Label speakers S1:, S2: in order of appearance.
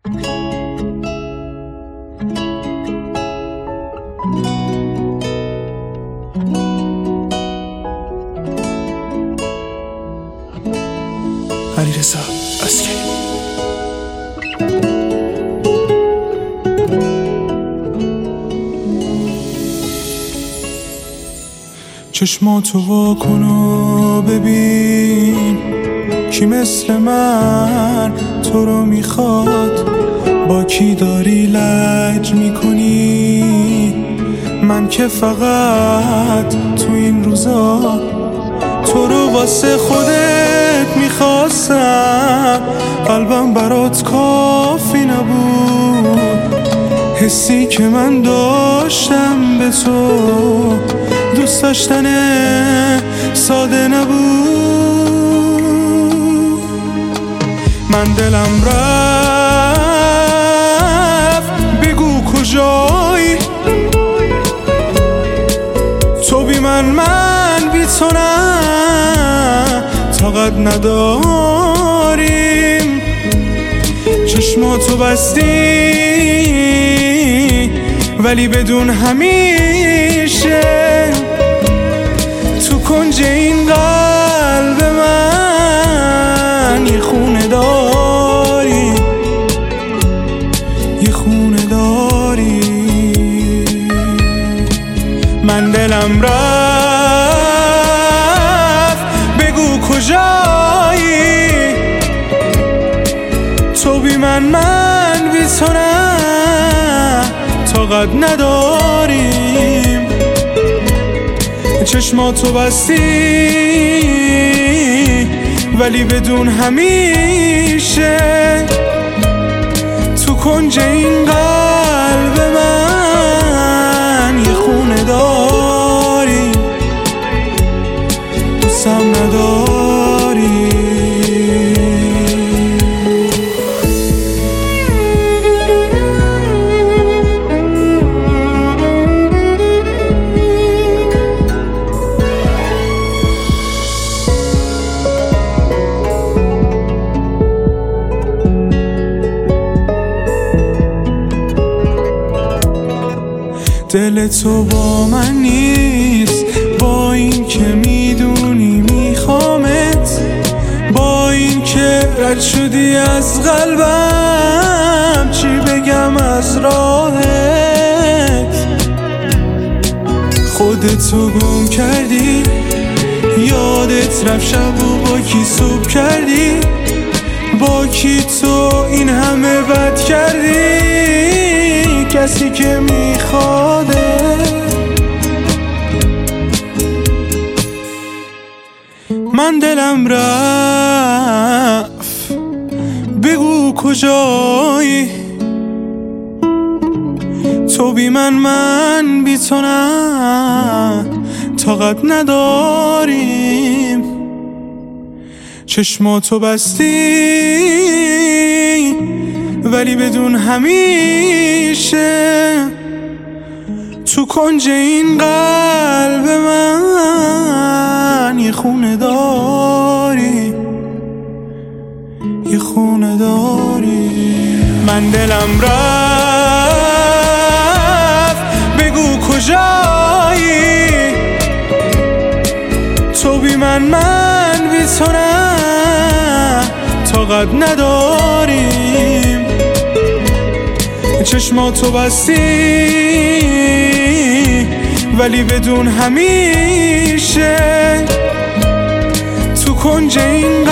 S1: علیرضا اسکری. چشماتو واکن و ببین کی مثل من تو رو میخواد، با کی داری لج میکنی. من که فقط تو این روزا تو رو واسه خودت میخواستم، قلبم برات کافی نبود. حسی که من داشتم به تو دوست داشتن ساده نبود. من دلم رفت بگو کجایی، تو بی من بی تو نه، طاقت نداریم. چشماتو بستی ولی بدون همیشه تو کنج این قلب من یه خونه داری، یه خونه داری. من دلم رفت بگو کجایی، تو بی من بی تو نه، طاقت نداریم. چشماتو بستی ولی بدون همیشه تو کنج این قلب من یه خونه داری، دوستم نداری. دل تو با من نیست، با این که میدونی میخوامت، با این که رد شدی از قلبم، چی بگم از راهت. خودتو گم کردی، یادت رفت شب و با کی صبح کردی، با کی تو این همه بد کردی. کسی که میخواده من دلم رفت بگو کجایی، تو بی من بی تو نه، طاقت نداریم. چشماتو بستی ولی بدون همیشه تو کنج این قلب من یه خونه داری، یه خونه داری. من دلم رفت بگو کجایی، تو بی من بی تو نه، طاقت نداریم. چشماتو بستی ولی بدون همیشه تو کنج این